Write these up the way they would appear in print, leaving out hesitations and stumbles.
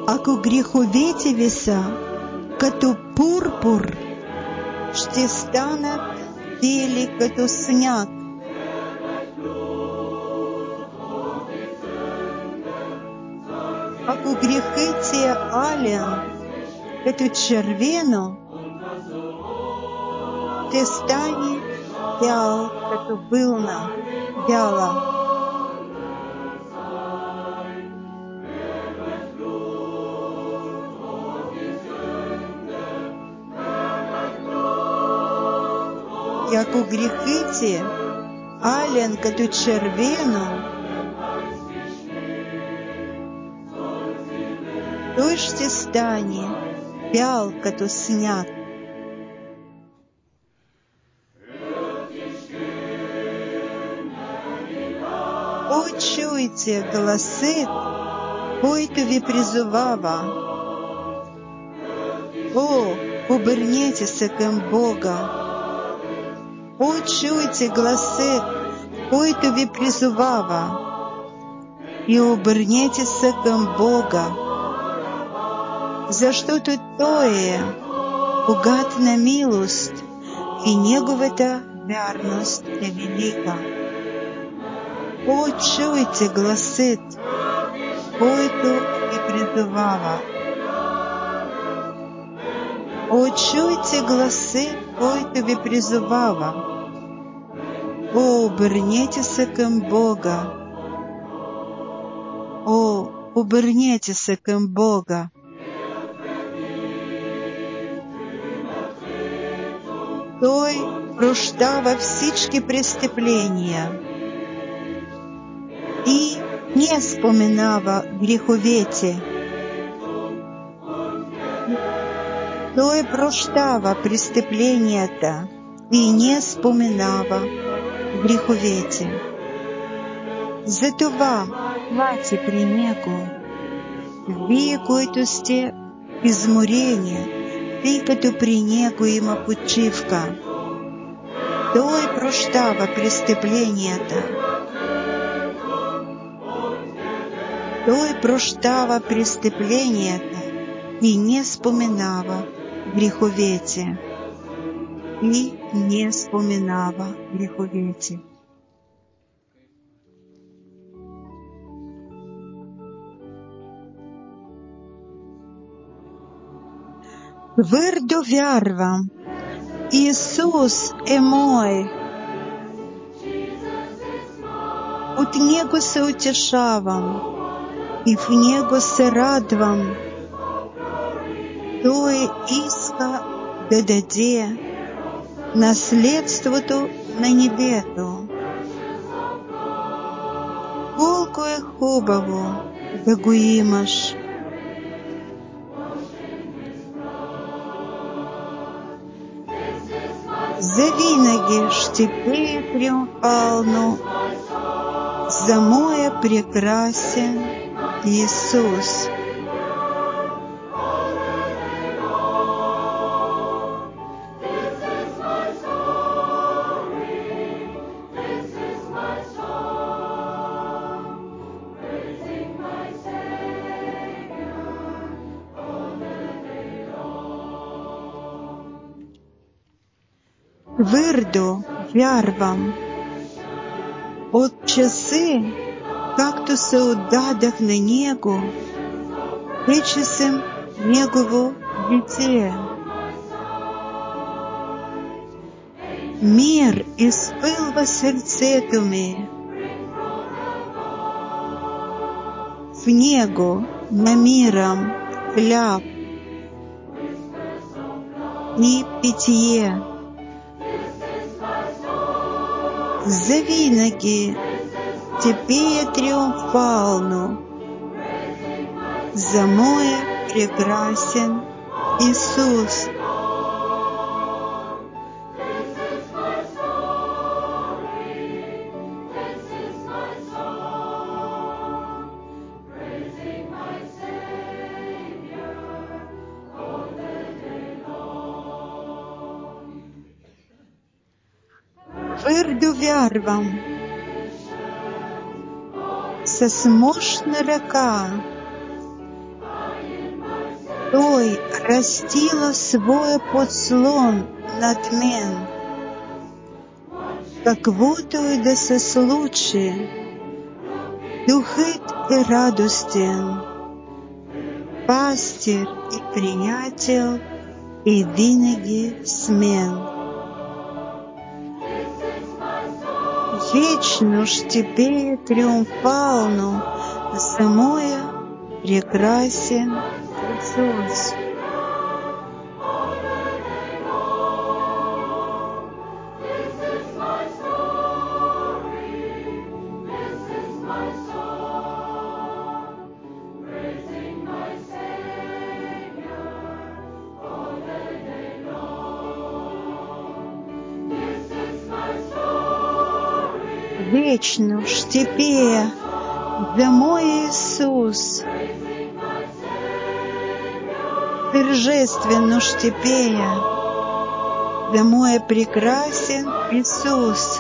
Ако греховете ви са като пурпур, ще станат бели като сняг. Ако грехът ти е ален като червено, ще стане бял като вълна бяла. И ако грехът ти ален като червено, той ще стане бял като сняг. Чуйте гласът, който ви призовава. О, обърнете се към Бога. О, чуйте гласът, който ви призовава. И обърнете се към Бога, защото Той е богат на милост и Неговата вярност е велика. О, чуйте гласът, който ви призовава. О, чуйте гласът, който ви призовава. О, обърнете се към Бога. О, обърнете се към Бога. Той прощава всички престъпления и не споменава греховете. Той прощава престъпленията и не споменава греховете. Затова плачете при Него, вие, които сте изморени, тъй като при Него има почивка. Той прощава престъпленията. Той прощава престъпленията и не споменава греховете. И не споменава греховете. Твърдо вярвам, Исус е мой. От Него се утешавам и в Него се радвам. Той иска да даде наследството на небето. Колко е хубаво да го имаш. Завинаги ще пея триумфално за моя прекрасен Исус. Твърдо вярвам, от часи, както се отдадах на Него, вече съм Негово дете. Мир изпълва сърцето ми. В Него намирам хляб и питие. Завинаги те пея триумфално за моя прекрасен Исус. Твърдо вярвам, с мощна ръка Той растила своя подслон над мен, каквото да се случи, духът е радостен, пастир и приятел и винаги с мен. Вечно ще триумфално за моя прекрасен Иисус. Вечно ще за мой Иисус, торжественно ще за мой прекрасен Иисус.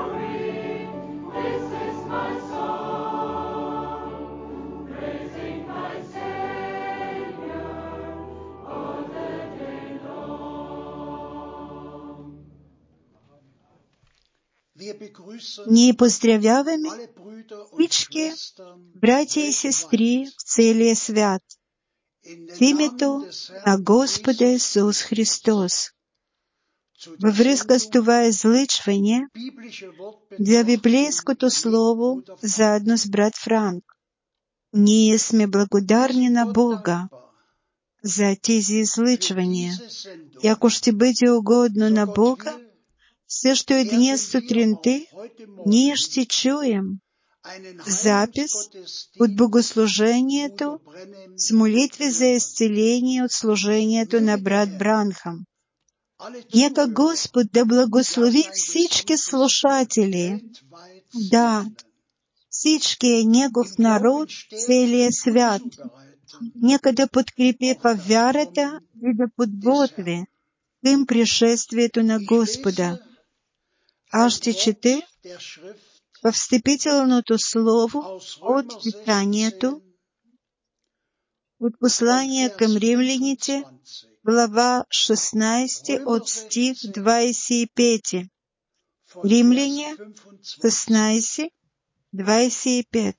Ние поздравяваме всички братя и сестри в целия свят в името на Господа Исус Христос. Във връзка с това излъчване за библейското слово заедно с брат Франк, ние сме благодарни на Бога за тези излъчвания. И ако ще бъде угодно на Бога, също и днес сутринта ние ще чуем запис от богослужението с молитви за изцеление от служението на брат Бранхам. Нека Господ да благослови всички слушатели, да, всички Негов народ, целия свят. Нека да подкрепи във вярата и да подготви към пришествието на Господа. Аз ще чета в встъпителното слово от Писанието, от послание към римляните, глава 16, от стих 25. Римляне 16, 25.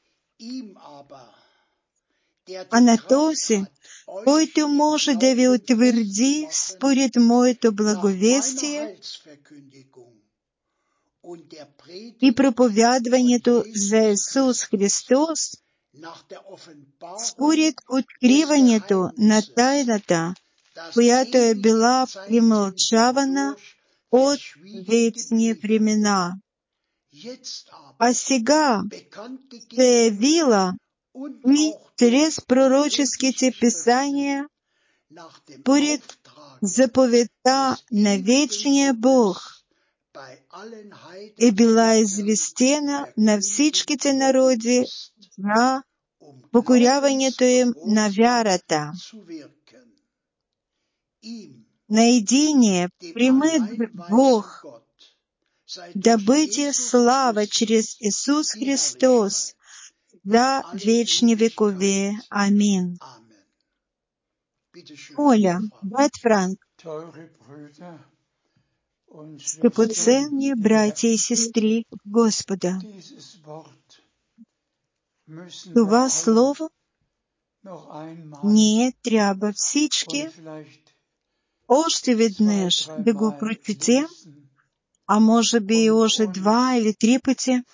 А на този, който може да ви утвърди според моето благовестие и проповядването за Исус Христос, според откриването на тайната, която е била примълчавана от вечни времена, а сега се явила и чрез пророческите писания, според заповедта на вечния Бог, е била известена на всичките народи за покоряването им на вярата. На единия примет Бог да бъде слава чрез Исус Христос за вечни векове. Амин. Моля, брат Франк, скъпоценни братя и сестри в Господа, това слово ние трябва всички още веднъж да го прочетем, а може би още 2 или 3 пъти,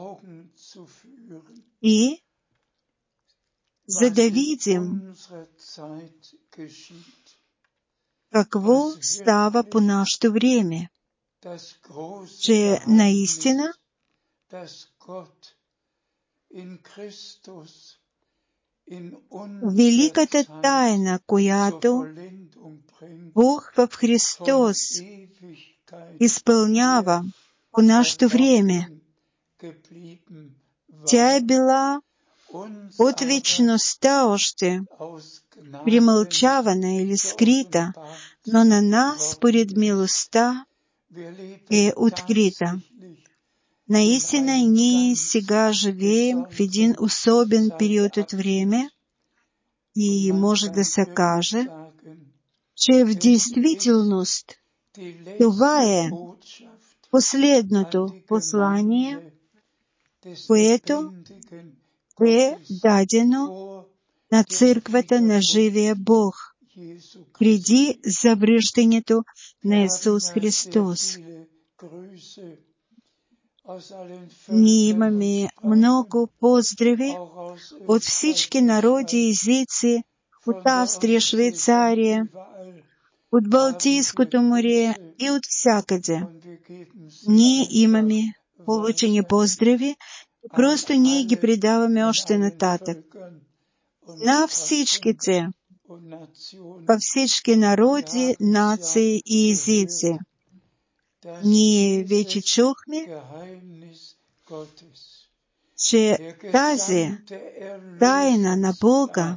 и за да видим какво става по нашето време, че наистина великата тайна, която Бог в Христос изпълнява по нашето време, тя е била от вечността още примълчавана или скрита, но на нас, според милостта, е открита. Наистина ние сега живеем в един особен период от време, І може да се каже, че в действителност това е последното послание, което е дадено на църквата на живия Бог преди завръщането на Исус Христос. Ние имаме много поздрави от всички народи и езици, от Австрия, Швейцария, от Балтийското море и от всякъде. Ние имаме получени поздрави, просто ние ги предаваме още нататък. На всичките, във всички народи, нации и езици. Ние вече чухме, че тази тайна на Бога,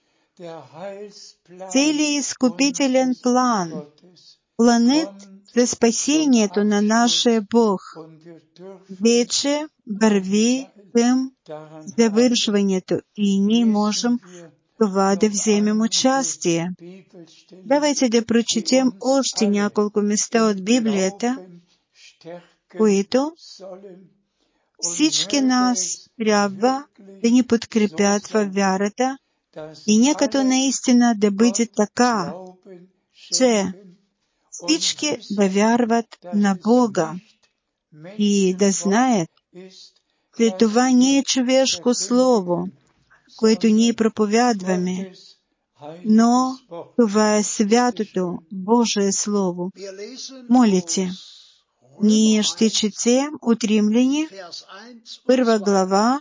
целият изкупителен план, планът за спасението на нашия Бог, вече върви към завършването и ние можем това да вземем участие. Давайте да прочетем още няколко места от Библията, които всички нас трябва да ни подкрепят във вярата и нека наистина да бъде така, че всички да вярват на Бога и да знаят, че това не е човешко слово, което ние проповядваме, но това е святото Божие Слово. Молите. Ние ще четем от Римляни, 1 глава,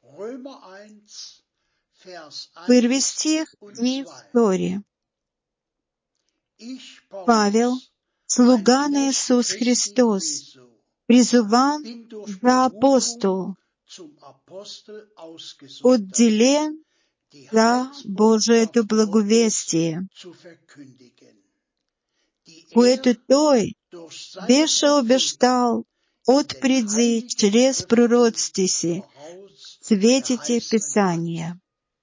1 стих и 2. Павел, слуга на Исус Христос, призован за апостол, отделен за Божието благовестие, което Той беше обещал отпреди чрез пророците си, светите Писания.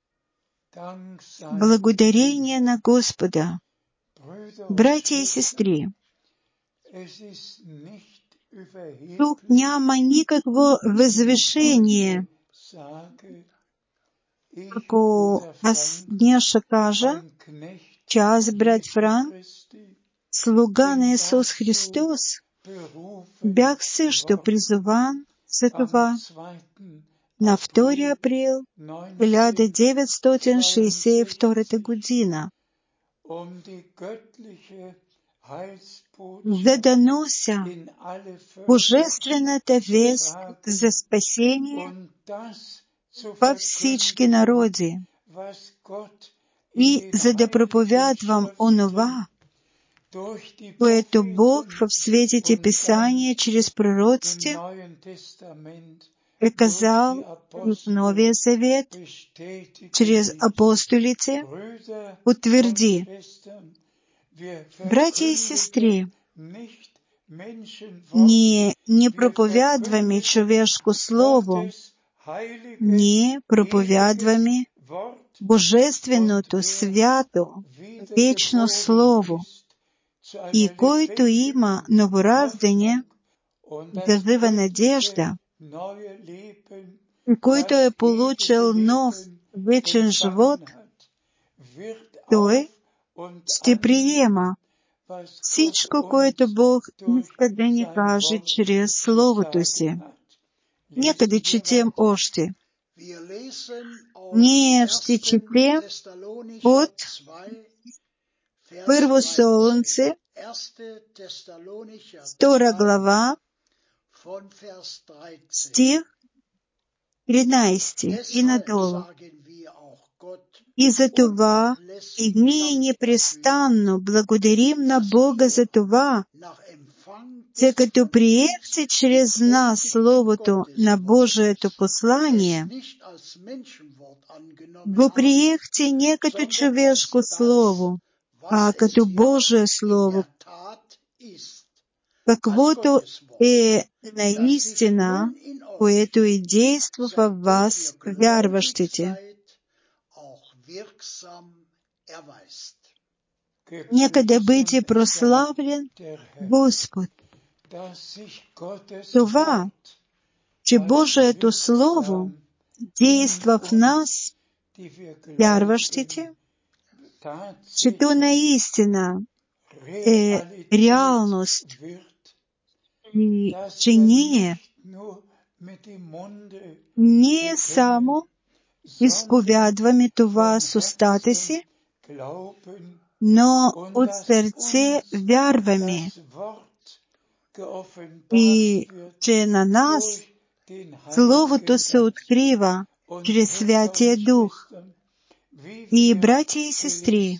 Благодарение на Господа, братя и сестри, тук няма никакво възвишение. Ако аз днес ще кажа, че аз, брат Франк, слуга на Исус Христос, бях също призован за това на 2 април 1962 година, за да нося божествената вест за спасение във всички народи и за да проповядвам онова, което Бог в светите Писания чрез пророците е казал в Новия Завет, чрез апостолите утвърди. Братя и сестри, ние не проповядваме човешко слово, ние проповядваме Божественото, свято, вечно Слово. И който има новорождение, зазива надежда, и който е получил нов вечен живот, той ще приема всичко, което Бог иска да ни каже чрез Словото си. Нека да четем още. Ние ще четем от Първо Солунце, 2 глава, стих 13 и надолу. И за това и ние непрестанно благодарим на Бога за това, че като приехте чрез нас Словото на Божието послание, го приехте не като човешко Слово, а като Божие Слово, каквото е наистина, което и действа във вас, вярващите. Нека да бъде прославлен Господ. Това, че Божието Слово действа в нас, вярващите, че то наистина е реалност и че ние не само изповядваме това с устата си, но от сърце вярваме и че на нас Словото се открива чрез Святия Дух. И, братя и сестри,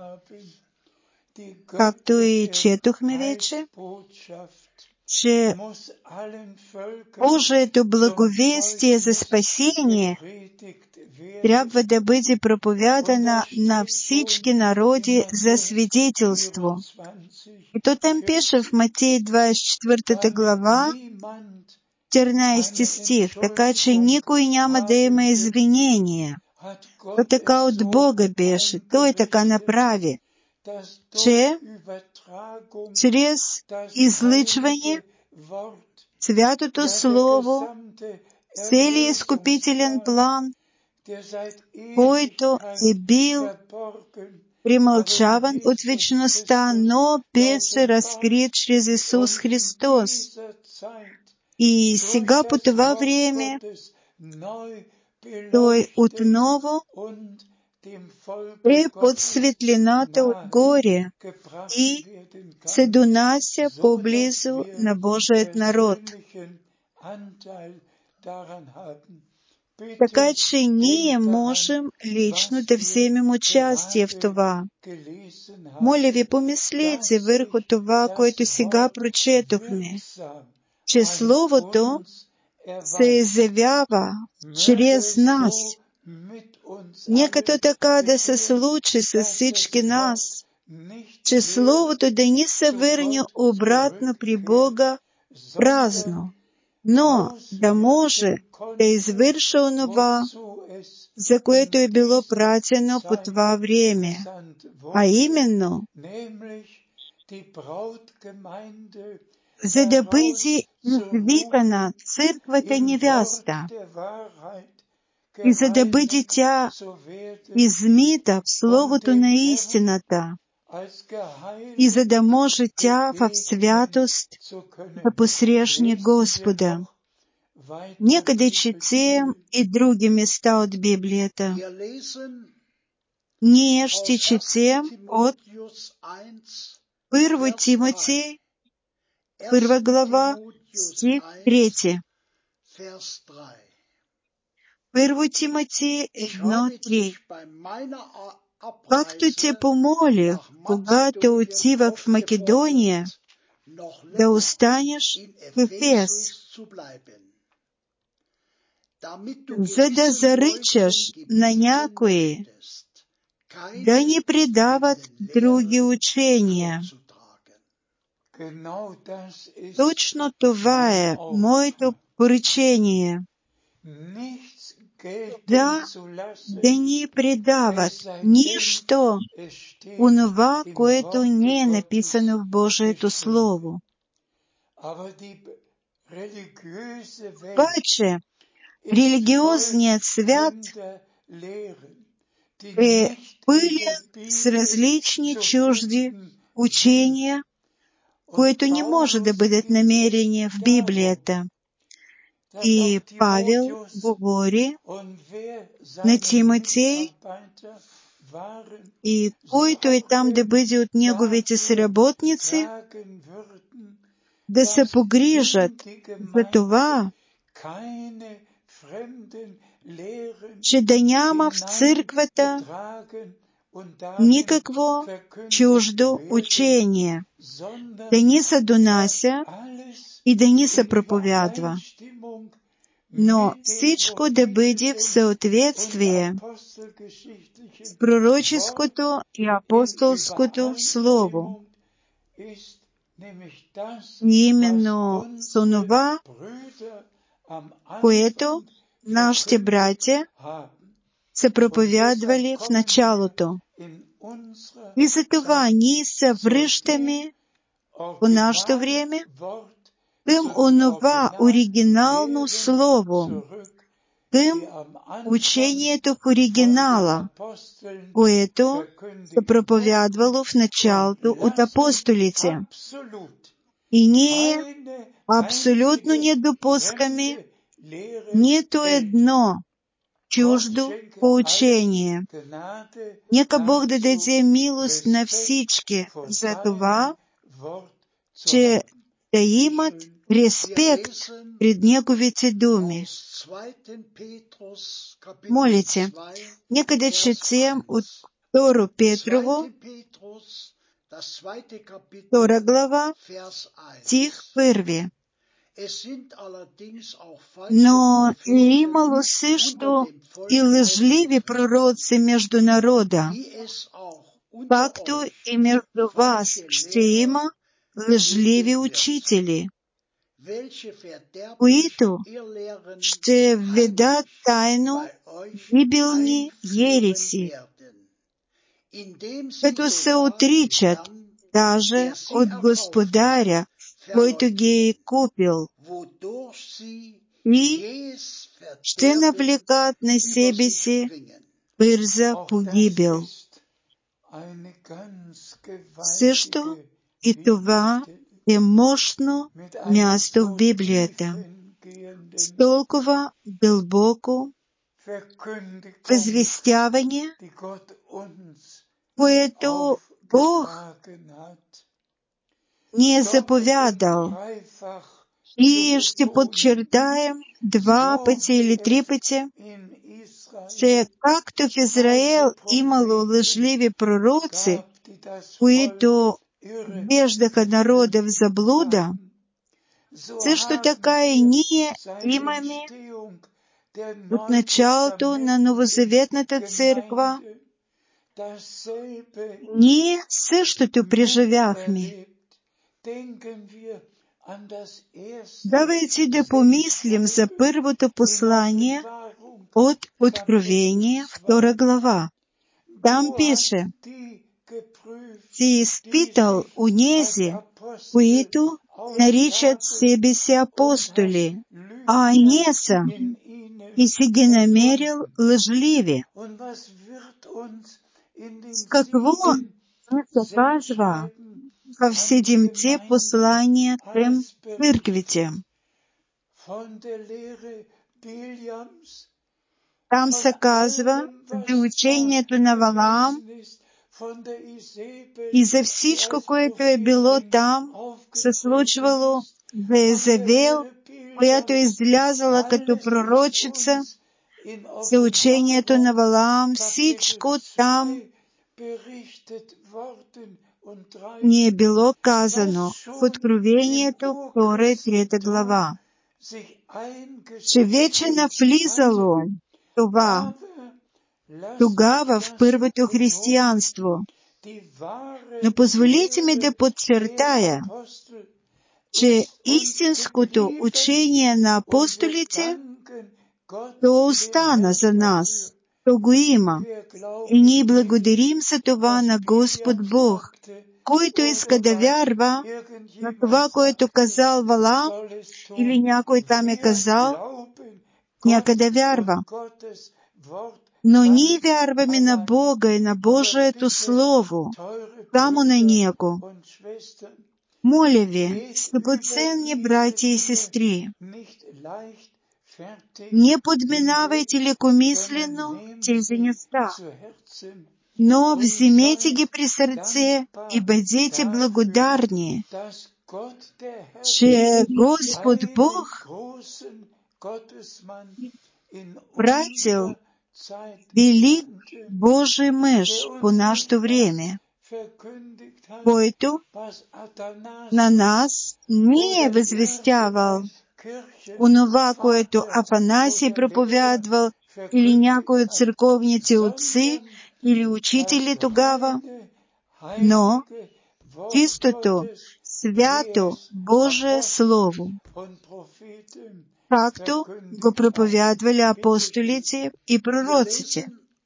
както и четохме вече, че Божието благовестие за спасение трябва да бъде проповядана на всички народи за свидетелство. И то там пише в Матей 24 глава, 14 стих, така че никой няма да има извинение. То така от Бога беше, Той така направи, че чрез излъчване Святото Слово, целият изкупителен план, който е бил премълчаван от вечността, но беше разкрит чрез Исус Христос. И сега по това време Той отново е под светлината отгоре и се донася поблизо на Божият народ. Така че ние можем лично да вземем участие в това. Моля ви, помислете върху това, което сега прочетохме, че Словото се изявява чрез нас. Нека то така да се случи с всички нас, че Словото да ни се върне обратно при Бога празно, но да може да извърши онова, за което е било пратено по това време, а именно, за да бъде извикана църквата невяста и за да бъде тя измита в Словото на истината и за да може тя в святост да посрещне Господа. Нека да четем и други места от Библията. Ние ще четем от 1 Тимотей, 1 глава, стих 3. 1 Тимотей 1:3. Както те помолих, когато отивах в Македония, да останеш в Ефес, за да заръчаш на някои, да ни предават други учения. Точно това е моето поръчение. Да ни предават нищо, онова, което не е написано в Божието Слово. Обаче, религиозният свят е пълен с различни чужди учения, които не може да бъдат намерени в Библията. И Павел говори на Тимотей, и който е там да бъде от неговите съработници, да се погрижат за това, че да няма в църквата никакво чуждо учение, да ни се донася и да ни се проповядва, но всичко да бъде в съответствие с пророческото и апостолското слово. И именно с онова, което нашите братя се проповядвали в началото. И затова ние се връщаме по нашето време към онова оригинално слово, към учението в оригинала, което се проповядвало в началото от апостолите. И ние абсолютно не допускаме нито едно чуждо поучение. Нека Бог да даде милост на всички за това, че да имат респект пред Неговите думи. Молите, нека да четем от 2 Петрово, 2 глава, стих 1. Но е имало също и лъжливи пророци между народа, както и между вас ще има лъжливи учители, които ще введат тайно гибелни ереси, като се отричат даже от Господаря, който ги е купил, и ще навлекат на себе си бърза погибел. Също и това е мощно място в Библията, с толкова дълбоко възвестяване, което Бог ни е заповядал. И ще подчертаем 2 пъти или 3 пъти, че както в Израел имало лъжливи пророци, които ввеждаха народа в заблуда, също така и ние имаме от началото на Новозаветната църква. Ние същото преживяхме. Давайте да помислим за първото послание от Откровение, 2 глава. Там пише: си изпитал онези, които наричат себе си апостоли, а не са, и си ги намерил лъжливи. С какво се казва в 7-те послания към църквите? Там се казва за учението на Валаам и за всичко, което е било там, се случвало за Езавел, която е излязала като пророчица, за учението на Валаам. Всичко там ни е било казано в Откровението, 2 и 3 глава, че вече навлизало това тогава в първото християнство. Но позволете ми да подчертая, че истинското учение на апостолите то остана за нас, то го има. И ние благодарим за това на Господ Бог, който иска да вярва на това, което казал Валаам, или някой там е казал, нека да вярва. Но ние вярваме на Бога и на Божието Слово, само на Него. Моля ви, скъпоценни братя и сестри, не подминавайте лекомислено тези неща, но вземете ги при сърце и бъдете благодарни, че Господ Бог пратил велик Божий мъж по нашето време, който на нас не е възвестявал онова, което Афанасий проповядвал, или някой от църковните отци или учители тогава, но чистото, свято Божие Слово, както го проповядвали апостолите и пророците.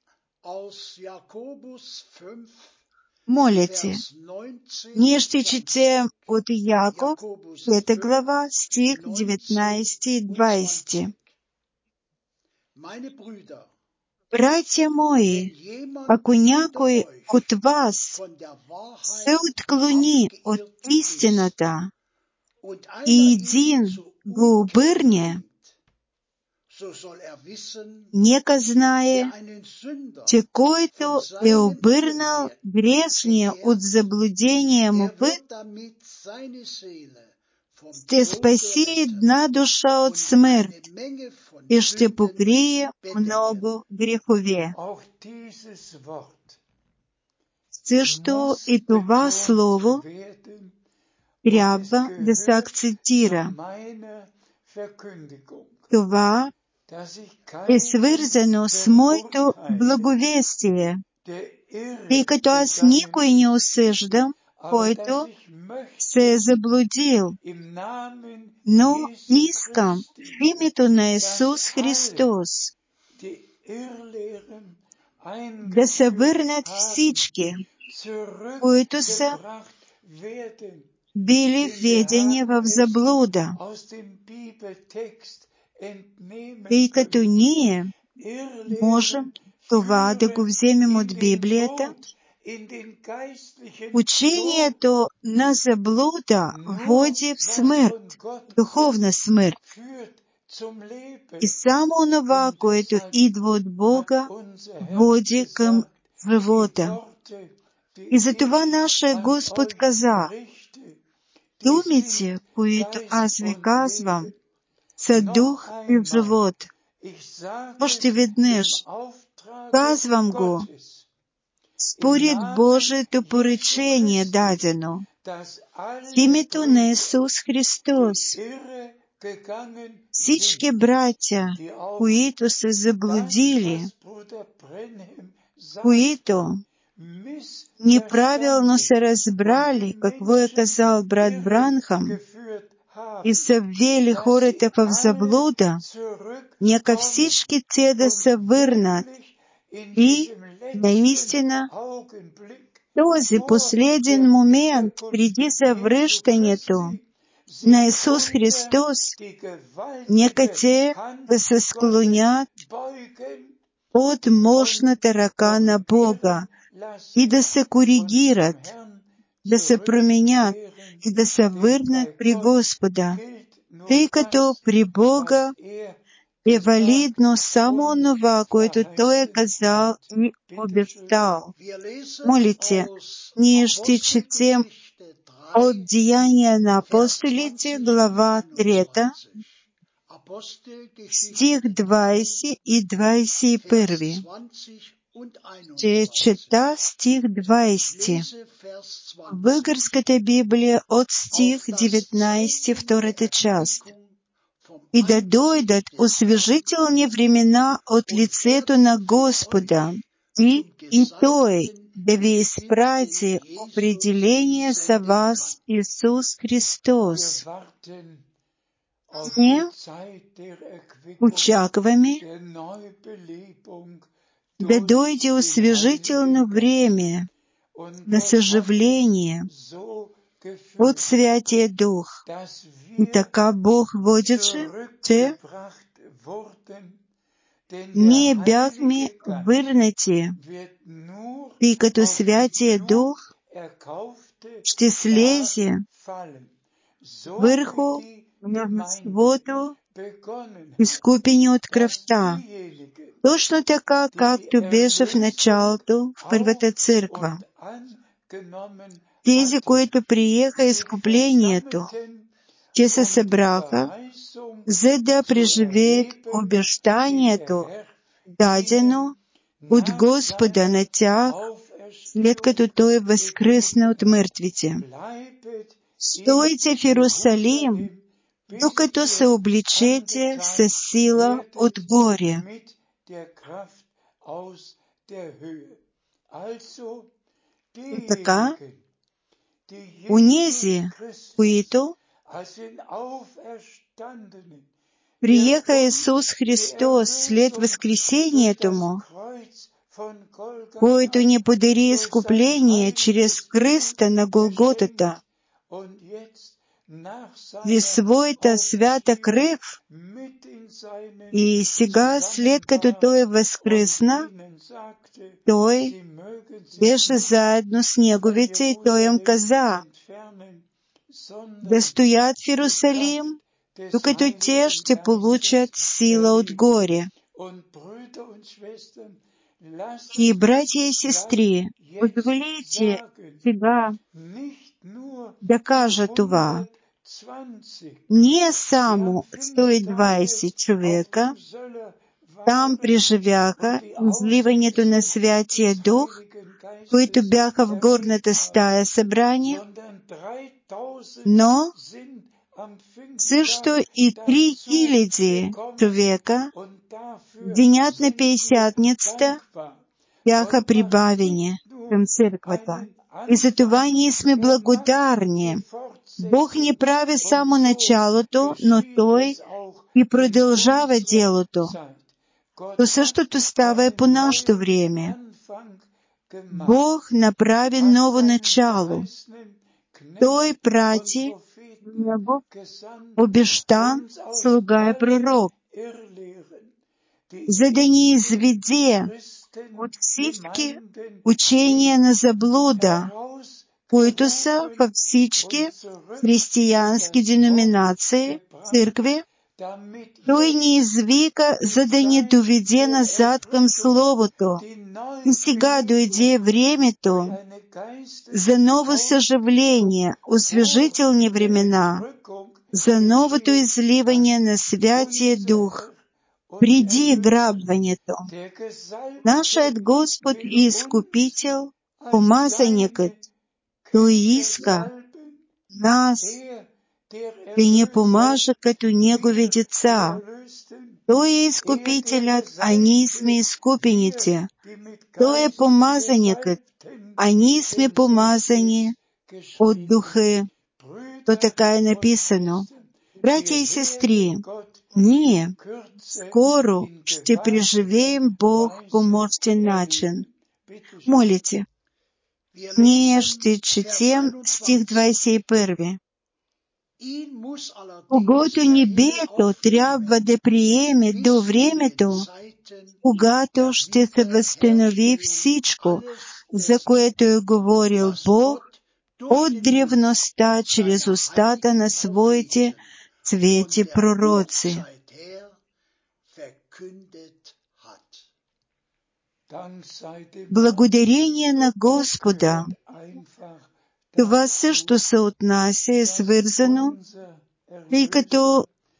молите. Ние ще четем от Яков, 5 глава, стих 19 и 20. Братя мои, ако някой от вас се отклони от истината и един го обърне, нека знае, че който е обърнал грешния от заблудения му път, ще спаси една душа от смърт и ще покрие много грехове. Също и това слово трябва да се акцентира. Това е свързано с моето благовестие, тъй като аз никой не осъждам, който се е заблудил, но искам в името на Исус Христос да се върнат всички, които са били введени в заблуда, тъй като ние можем това да го вземем от Библията. Учението на заблуда води в смърт, духовна смърт. И само онова, което идва от Бога, води към живота. И затова нашия Господ каза: думите, които аз ви казвам, са дух и живот. Още веднъж казвам го според Божието поръчение дадено в името на Исус Христос. Всички братя, които са заблудили, които неправилно са разбрали какво е казал брат Бранхам и са ввели хората в заблуда, нека всички те да се върнат и наистина този последен момент преди завръщането на Исус Христос, нека те да се склонят под мощната ръка на Бога и да се коригират, да се променят и да се върнат при Господа, тъй като при Бога е валидно само онова, което Той е казал и обещал. Молите, ние ще четем от Деяния на апостолите, глава 3, стих 20 и 21. Ще чета стих 20. В българската Библия от стих 19, втората част. И да дойдат освежителни времена от лицето на Господа, и Той да ви изпрати определение за вас Исус Христос. Ние очакваме да дойде освежително време на съживление от Святия Дух. И така Бог водеше, че ние бяхме върнати, тъй като Святия Дух ще слезе върху множеството изкупени от кръвта, точно така, както беше в началото в първата църква. Тези, които приеха изкуплението, те се събраха, за да преживеят обещанието, дадено от Господа на тях, след като Той възкръсна от мъртвите. Стойте в Иерусалим, докато се обличете със сила отгоре. И така, онези, които приеха Исус Христос след възкресението Му, който ни подари искупление через Христа на Голготата. И своята свята кръв, и сега, след като Той възкръсна, Той беше заедно с неговите и Той им каза да стоят в Иерусалим, докато те ще получат сила отгоре. И, братья и сестри, позволите сега да кажа това. Не само 120 човека там преживяха изливането на Святия Дух, които бяха в горната стая събрани, но също и 3000 човека в денят на Пятидесятницата бяха прибавени към църквата. И за това ние сме благодарни. Бог не прави само началото, но Той и продължава делото. То същото става и по нашето време. Бог направи ново начало. Той прати Негов обещан слуга и пророк, за да ни изведе от всички учения на заблуда, които са във всички християнски деноминации, църкви. Той ни извика, за да ни доведе назад към Словото. И сега дойде времето за ново съживление, освежителни времена, за новото изливане на Святия Дух, преди грабването. Нашият Господ и Изкупител, помазаникът, Той иска нас да ни помаже като Негови деца. Той е Изкупителят, а ние сме изкупените. Той е помазаникът, а ние сме помазани от Духа. То така е написано. Братя и сестри, ние скоро ще преживеем Бог по мощен начин. Молите. Ние ще четем стих 21. Когато небето трябва да приеме до времето, когато ще се възстанови всичко, за което е говорил Бог от древността чрез устата на своите свети пророци. Благодарение на Господа. Това също се отнася и свързано, тъй като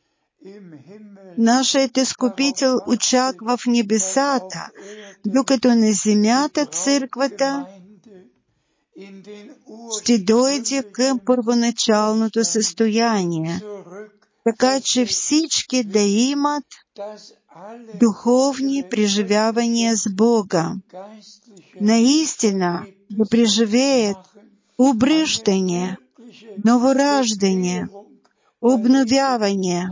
нашият Изкупител очаква в небесата, докато на земята църквата ще дойде към първоначалното състояние, така че всички да имат духовни преживявания с Бога. Наистина да преживеят обръщане, новораждане, обновяване.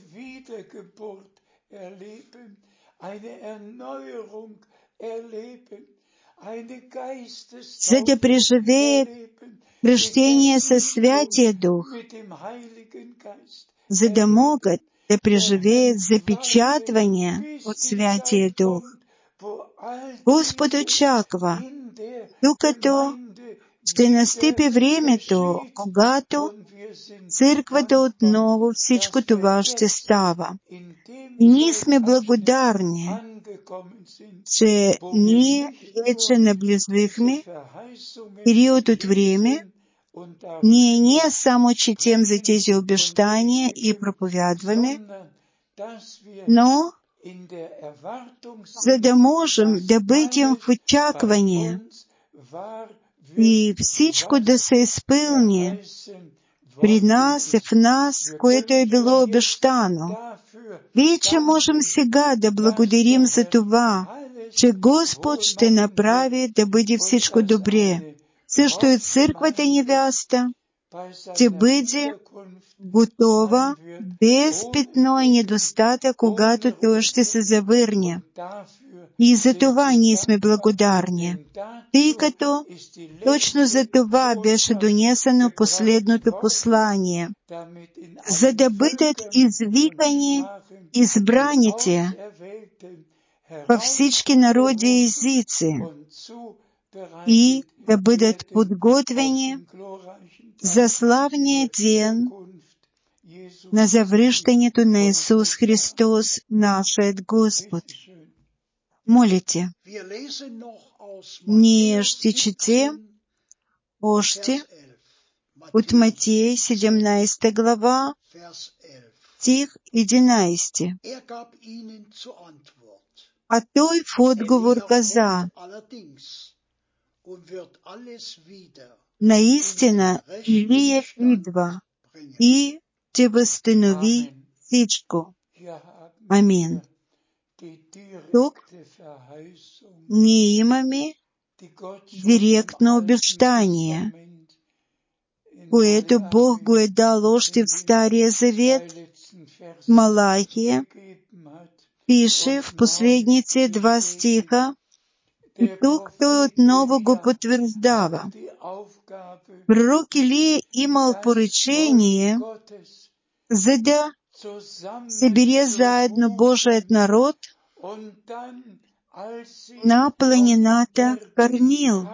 За да преживеят кръщение със Святия Дух, за да могат да преживеят запечатване от Святия Дух. Господ очаква, докато ще настъпи времето, когато църквата отново всичко това ще става. И ние сме благодарни, че ние вече наблизихме период от време. Ние не само четем за тези обещания и проповядваме, но за да можем да бъдем в очакване и всичко да се изпълни при нас и в нас, което е било обещано. Вече можем сега да благодарим за това, че Господ ще направи да бъде всичко добре. Също и църквата невяста ще бъде готова, без петно и недостатък, когато Той ще се завърне. И за това ние сме благодарни, тъй като точно за това беше донесено последното послание, за да бъдат извикани избраните във всички народи и езици и да бъдат подготвени за славния ден на завръщането на Исус Христос, нашият Господ. Молите. Ние ще четем още от Матея 17 глава, стих 11. А той в отговор каза: наистина Илия идва и ще възстанови всичко. Амин. Тук ние имаме директно обещание, което Бог го е дал още в Стария Завет. Малахия пише в последните 2 стиха, и тук той отново го потвърждава. Пророк Илия имал поръчение, за да събере заедно Божият народ на планината Кармил.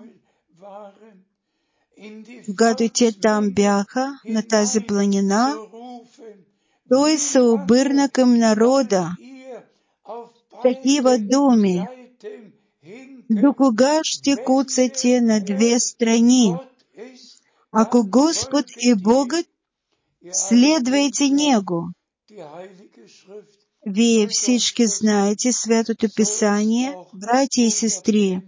Когато те там бяха, на тази планина, той се обърна към народа такива думи: до кога ще куцате на 2 страни? Ако Господ е Богът, следвайте Него. Вие всички знаете Святото Писание, братя и сестри.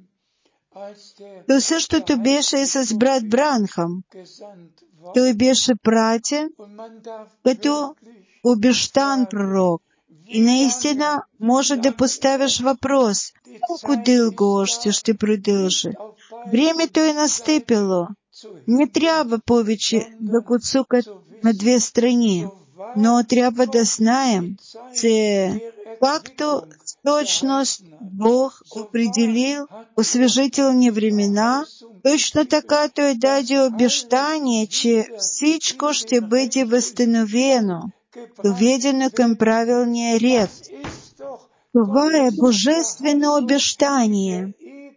То същото беше и с брат Бранхам. Той беше пратен като обещан пророк. И наистина може да поставиш въпрос: колко дълго още ще продължи? Времето е настъпило. Не трябва повече да куцукат на 2 страни, но трябва да знаем, че както с точност Бог определил освежителни времена, точно така Той даде обещание, че всичко ще бъде възстановено, доведено към правилния ред. Това е божествено обещание,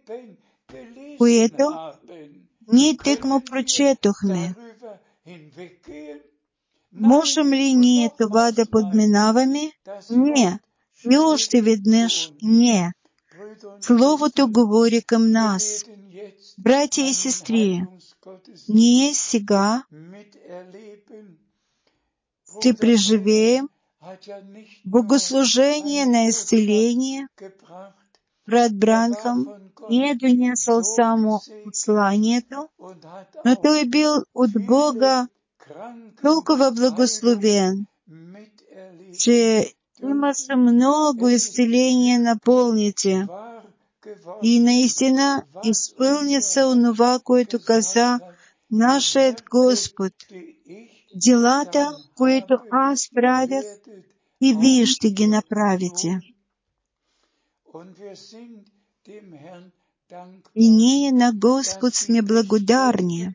което ние тъкмо прочетохме. Можем ли ние това да подминаваме? Не. И още веднъж не. Словото говори към нас. Братя и сестри, ние сега ще преживеем богослужение на изцеление. Брат Бранхам не е донесъл само посланието, но той бил от Бога толкова благословен, че имаше много изцеление на болните. И наистина изпълни се онова, което каза нашият Господ. Делата, които аз правях, и вие ще ги направите. И ние на Господ сме благодарни,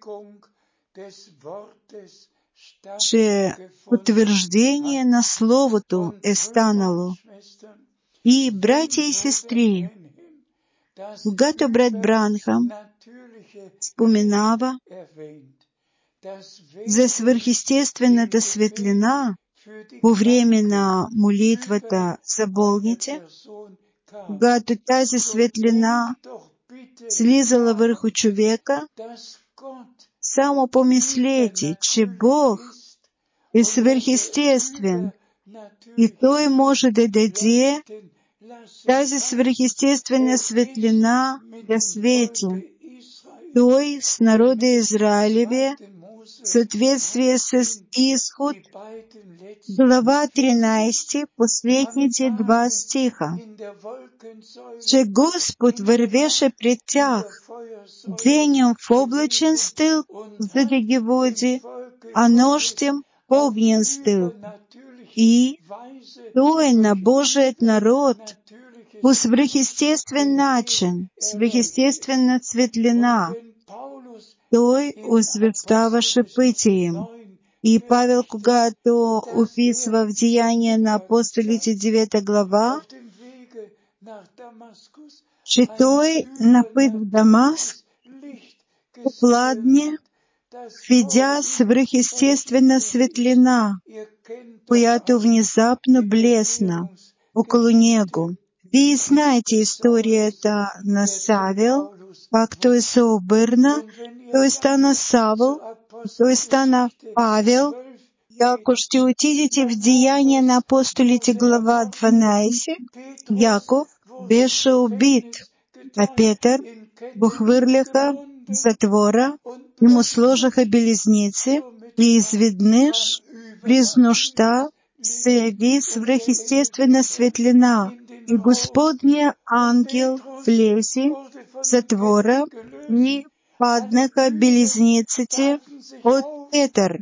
че потвърждение на Словото е станало. И, братя и сестри, когато брат Бранхам споменава за свръхестествената светлина по време на молитвата за болните, когато тази светлина слизала върху човека, само помислете, че Бог е свръхестествен и Той може да даде тази свръхестествена светлина да свети. Той с народа Израилеве в съответствие с Изход, глава 13, последните 2 стиха, че Господ вървеше пред тях денем в облачен стълб, за да ги води, а нощем в огнен стълб. И Той на Божият народ у свръхестествен свръхестествена светлина, той освещаваше пътя им. И Павел, когато описва в Деяния на апостолите 9 глава, че той на път в Дамаск попладне, видя свръхестествена светлина, която внезапно блесна около него. Вие знаете историята на Савел, как той се обърна, той стана Савел, той стана Павел. И ако ще отидете в Деяния на апостолите глава 12, Яков беше убит, а Петър го хвърляха в затвора и му сложиха белезници, и изведнъж през нощта се яви свръхестествена светлина, и Господния ангел влезе в затвора и паднаха белезниците от Петър.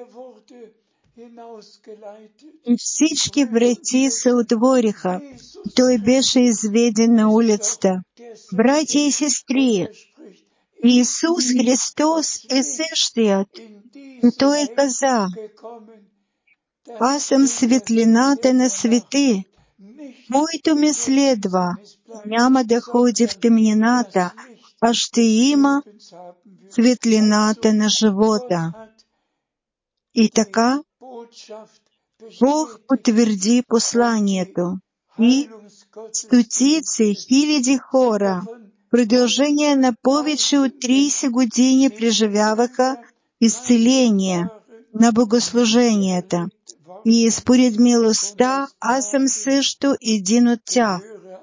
И всички врати се отвориха. Той беше изведен на улицата. Братя и сестри, Исус Христос е същият. И той каза: аз съм светлината на света. Който ме следва, няма да ходи в тъмнината, а ще има светлината на живота. И така Бог потвърди посланието, и стотици хиляди хора в продължение на повече от 30 години преживяваха изцеление на богослуженията. И според милостта аз съм също един от тях.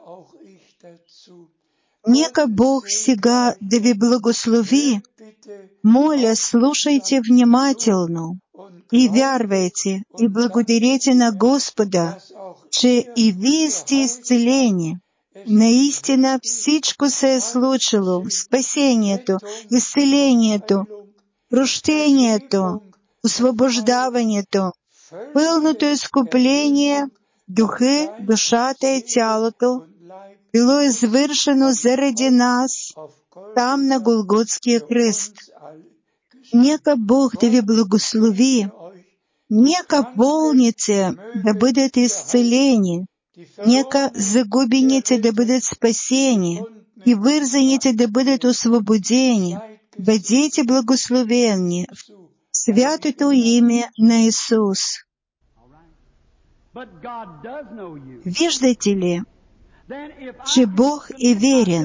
Нека Бог сега да ви благослови. Моля, слушайте внимателно и вярвайте, и благодарите на Господа, че и вие сте изцелени. Наистина всичко се е случило. Спасението, изцелението, прощението, освобождаването, пълното изкупление, духа, душата и тялото било извършено заради нас там на Голготския кръст. Нека Бог да ви благослови. Нека болните да бъдат изцелени. Нека загубените да бъдат спасени и вързаните да бъдат освободени. Бъдете благословени в святото име на Исус. Виждате ли, че Бог е верен?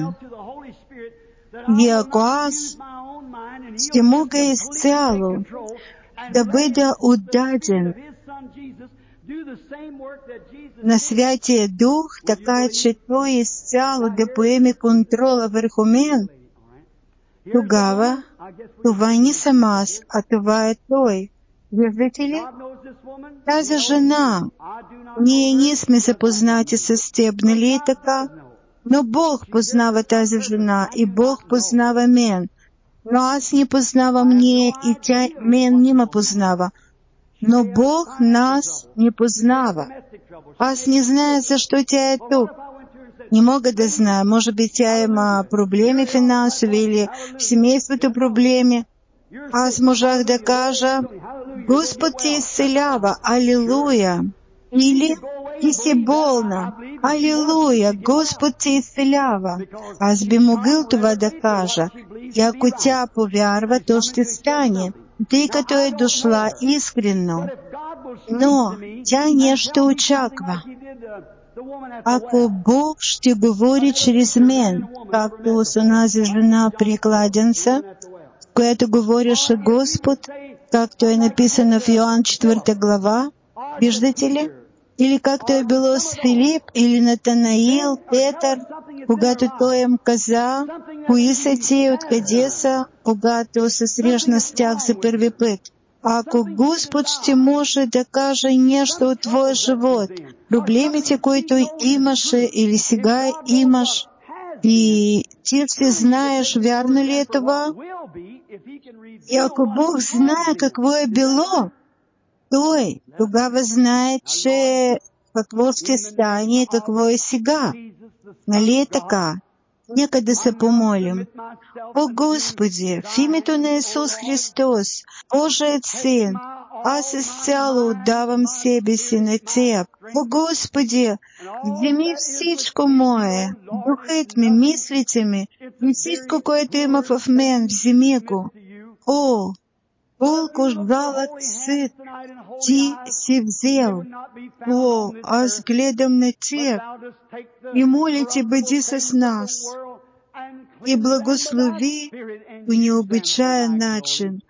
И ако аз ще мога изцяло да бъда отдаден на Святия Дух, така че Той изцяло да поеме контрола върху мен, тогава това не съм аз, а това е Той. Виждате ли? Тази жена, ние не сме запознати с теб, нали е така? Но Бог познава тази жена и Бог познава мен. Но аз не познавам нея и тя мен не ме познава. Но Бог нас не познава. Аз не знаю защо тя е тук. Не мога да знаю. Може би тя има проблеми финансови или в семейството проблеми. Аз можах да кажа: Господ те изцелява, алилуя. Или ти си болна, алилуя, Господ те изцелява. Аз би могъл това да кажа. И ако тя повярва, то ще стане, тъй като е дошла искрено. Но тя нещо очаква. Ако Бог ще говори чрез мен, както с онази жена при кладенца, която говореше Господ, както е написано в Йоан 4 глава, виждате ли? Или както е било с Филип, или Натанаил, Петър, когато той им каза, кои са те, откъде са, когато се срещна с тях за първи път. Ако Господ ще може да каже нещо от твоя живот, проблемите, които имаше или сега имаш, и ти ще знаеш, вярно ли е това? И ако Бог знае какво е било, Той тогава знае, че какво ще стане и какво е сега. Нали е така? Нека да се помолим. О Господи, в името на Исус Христос, Божият Син, аз изцяло отдавам себе си на Теб. О Господи, вземи всичко мое, духът ми, мислите ми и всичко, което има в мен, вземи го. О, колко жалък съд Ти си взел. О, аз гледам на Теб и моля Те, бъди с нас и благослови по необичаен начин.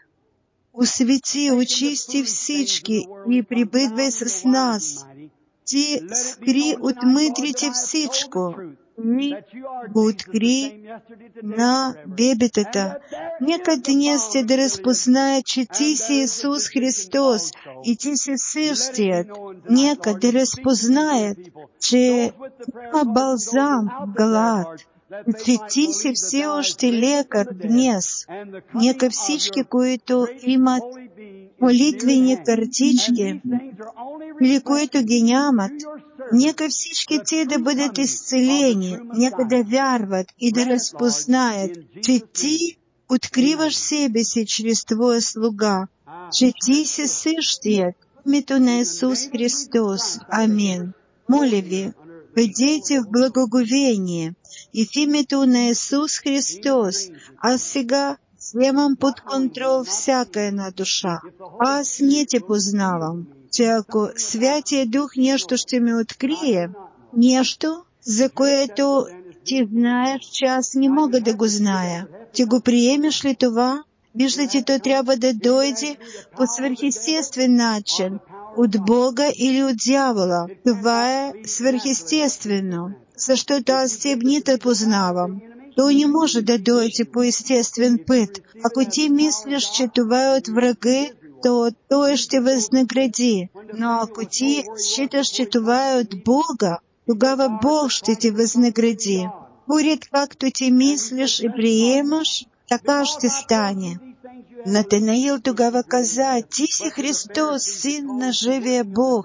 Освети, очисти всички и прибъдвай с нас. Ти скри от мъдрите всичко и го откри на бебетата. Нека днес те да разпознаят, че Ти си Исус Христос и Ти си същият. Нека да разпознаят, че има балзам в Галат, че Ти си все още лекар днес. Нека всички, които имат молитвени картички или които ги нямат, нека всички те да бъдат изцелени, нека да вярват и да разпознаят, че Ти откриваш себе си чрез Твоя слуга, че Ти си същият в името на Исус Христос. Амин. Моля Ви, бъдете в благоговение и в името на Исус Христос. Аз сега вземам под контрол всяка една душа. Аз не Те познавам, че ако Святия Дух нещо ще ми открие, нещо, за което Ти знаеш, че аз не мога да го зная. Ти го приемеш ли това? Виждате, то трябва да дойде по свърхестествен начин, от Бога или от дявола. Това е свърхестествено, защото аз Теб не те познавам. То не може да дойде по естествен път. Ако ти мислиш, че това е от врага, то той ще възнагради. Но ако ти считаш, че това е от Бога, тогава Бог ще ти възнагради. Поред както ти мислиш и приемаш, така ще стане. Натанаил тогава каза: Ти си Христос, Син на живия Бог.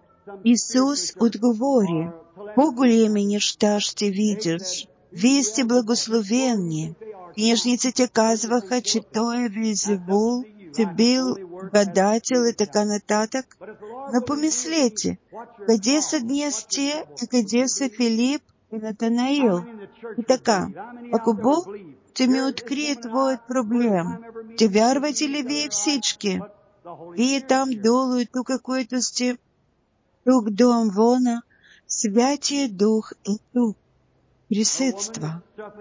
Исус отговори: по-големи неща ще видиш. Вие сте благословени. Книжниците казваха, че той е Вельзевул, че бил гадател и така нататък. Но помислете, къде са днес те и къде са Филип и Натанаил? И така, ако Бог ще ми открие твоят проблем, ще вярвате ли вие всички? Вие там долу и тук, които сте тук до Амвона, Святия Дух е тук, присъства.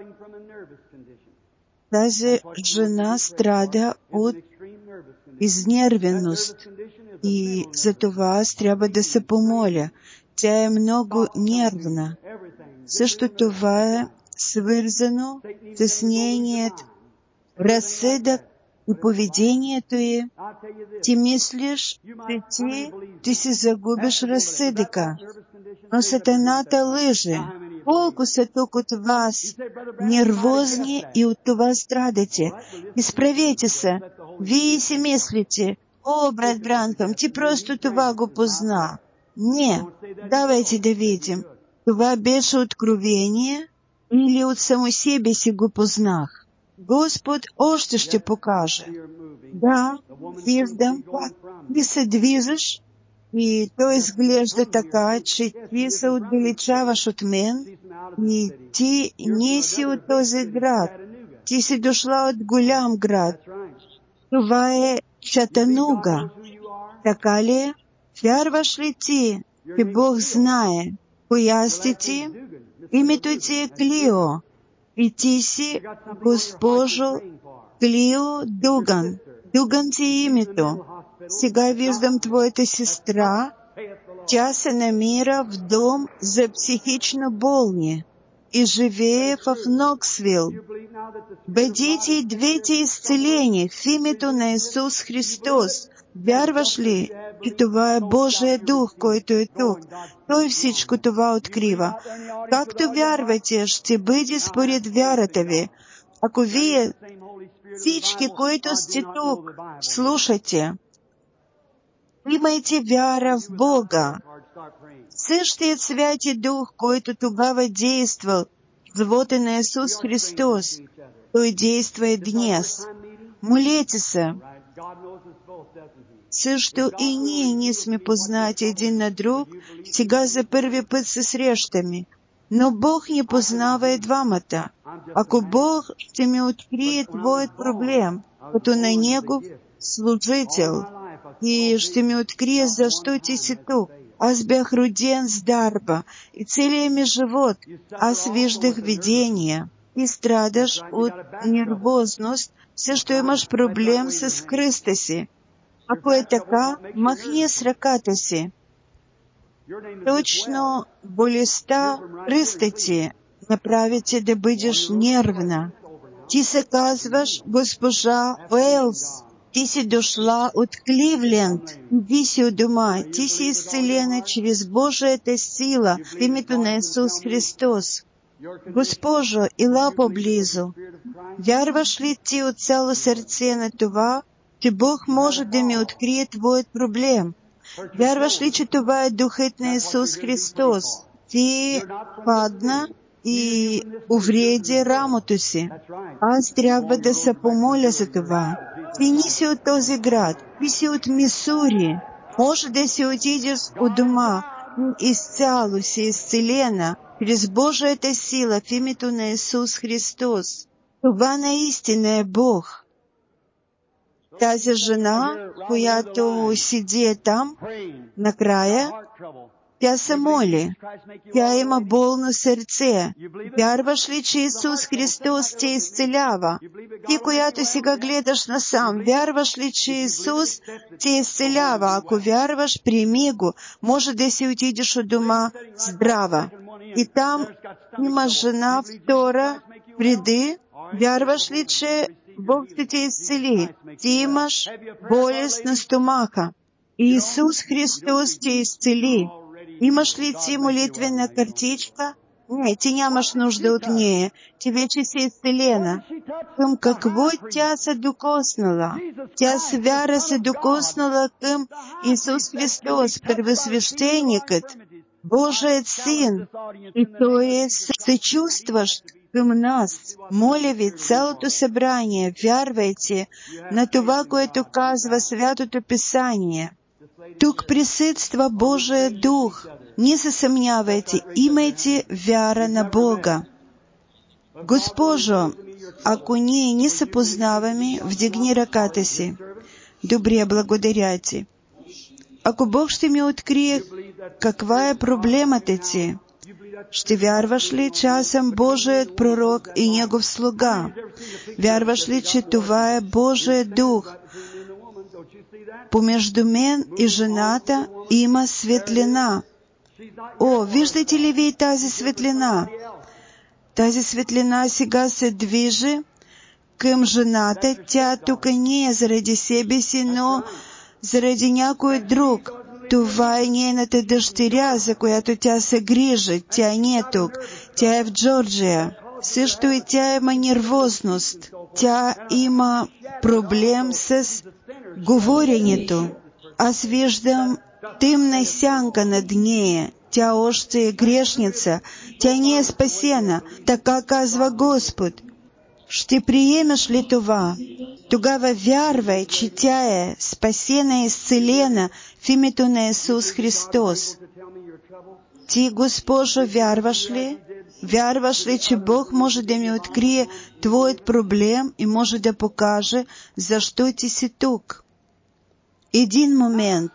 Тази жена страда от изнервеност и за това аз трябва да се помоля. Тя е много нервна. Също това е свързано с нейният разсъдък и поведението й. Ти мислиш, че ти си загубиш разсъдъка, но Сатаната лъже. Колко са тук от вас нервозни и от това страдате? Изправете се. Вие си мислите: о, брат Бранкъм, ти просто това го позна. Не, давайте да видим. Това беше откровение или от само себе си го познах? Господ още ще покаже. Да, виждам как ти се движиш и то изглежда така, че ти се отдалечаваш от мен и ти не си от този град. Ти си дошла от голям град. Това е Чатануга. Така ли? Вярваш ли ти, че Бог знае коя сте ти? Името ти е Клио и ти си госпожо Клио Дуган. Дуган ти е името. Сега виждам твоята сестра. Тя се намира в дом за психично болни и живее в Ноксвил. Бъдете и двете изцелени в името на Исус Христос. Вярваш ли, че това е Божия Дух, който е тук? Той всичко това открива. Както вярвате, ще бъде според вярата ви. Ако вие всички, които сте тук, слушате, имайте вяра в Бога. Същият Святи Дух, който тогава действал в живота на Исус Христос, Той действует днес. Молете се. Също и ние сме познати един на друг, сега за първи път се срещаме. Но Бог ни познава и двамата. Ако Бог ще ми открие твоят проблем, като на Негов служител, и ще ми открие защо ти си тук. Аз бях роден с дарба, и целият ми живот аз виждах видения. Ти страдаш от нервозност, също имаш проблем с кръста си. Ако е така, махни с ръката си. Точно болестта кръста ти направи ти да бъдеш нервна. Ти се казваш госпожа Уелс. Ти си дошла от Кливленд. Ти си у дома. Ти си изцелена чрез Божията сила в името на Исус Христос. Госпожо, ела поблизо. Вярваш ли ти от цяло сърце на това, че Бог може да ми открие твоят проблем? Вярваш ли, че това е Духът на Исус Христос? Ти падна и увреди рамото си. Аз трябва да се помоля за това. Ти не си от този град, ти си от Мисури. Може да си отидеш у дома, изцяло си изцелена, чрез Божията сила в името на Исус Христос. Това наистина е Бог. Тази жена, която седи там, накрая, тя се моли. Тя има болно сърце. Вярваш ли, че Исус Христос те изцелява? Ти, която сега гледаш насам, вярваш ли, че Исус те изцелява? Ако вярваш, приеми го. Може да си отидеш от дома здрава. И там има жена втора преди. Вярваш ли, че Бог ще те изцели? Ти имаш болест на стомаха. Исус Христос те изцели. Имаш ли ти молитвена картичка? Не, ти нямаш нужда от нея. Ти вече си изцелена. Към какво тя се докоснала? Тя с вяра се докоснала към Исус Христос, първосвещеникът, Божият Син. И Той е съчувстващ към нас. Моля ви, цялото събрание, вярвайте на това, което казва Святото Писание. Тук присъства Божия Дух. Не се съмнявайте, имайте вяра на Бога. Госпожо, ако ние не се познаваме, вдигни ръката си. Добре, благодаря ти. Ако Бог ще ми открие каква е проблемата ти, ще вярваш ли, че аз съм Божият пророк и Негов слуга? Вярваш ли, че това е Божият Дух? Помежду мен и жената има светлина. О, виждате ли ви тази светлина? Тази светлина сега се движи към жената. Тя тук не е заради себе си, но заради някой друг. Това е нейната дъщеря, за която тя се грижи. Тя не е тук. Тя е в Джорджия. Също и тя има нервозност. Тя има проблем с говоренето. Аз виждам тъмна сянка над нея. Тя още е грешница. Тя не е спасена. Така казва Господ. Ще приемеш ли това? Тогава вярвай, че тя е спасена и изцелена в името на Исус Христос. Ти, Госпожо, вярваш ли? Вярваш ли, че Бог може да ми открие твоят проблем и може да покаже защо ти си тук? Един момент.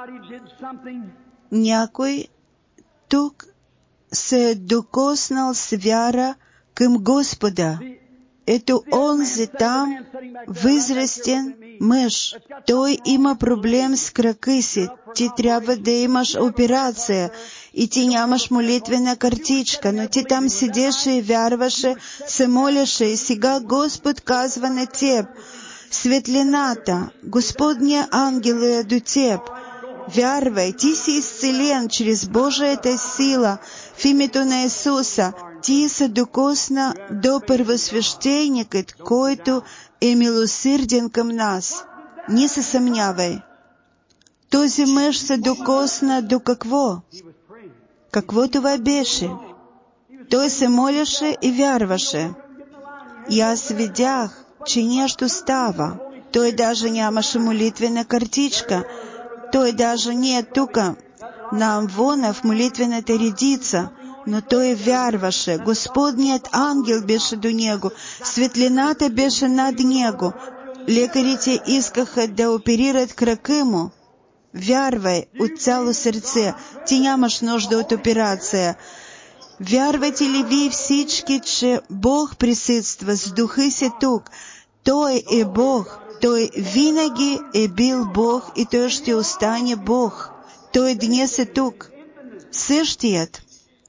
Някой тук се е докоснал с вяра към Господа. Ето онзи там, възрастен мъж. Той има проблем с крака си. Ти трябва да имаш операция и ти нямаш молитвена картичка, но ти там седеше и вярваше, се молеше и сега Господ казва на теб: светлината, Господния ангел е до теб. Вярвай, ти си изцелен чрез Божията сила в името на Исуса. Ти се докосна до първосвещеникът, който е милосърден към нас. Не се съмнявай. Този мъж се докосна до какво? Какво това беше? Той се молеше и вярваше. И аз видях, че нещо става. Той даже нямаше молитвена картичка. Той даже не е тука, на амвона в молитвената редица, но той вярваше. Господният ангел беше до него. Светлината беше над него. Лекарите искаха да оперират крака му. Вярвай от цяло сърце. Ти нямаш нужда от операция. Вярвате ли вие всички, че Бог присъства с духа си тук? Той е Бог. Той винаги е бил Бог и Той ще остане Бог. Той днес е тук. Същият.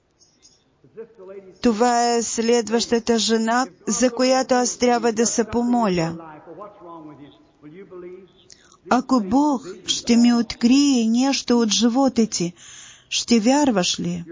Това е следващата жена, за която аз трябва да се помоля. Ако Бог ще ми открие нещо от живота ти, ще вярваш ли?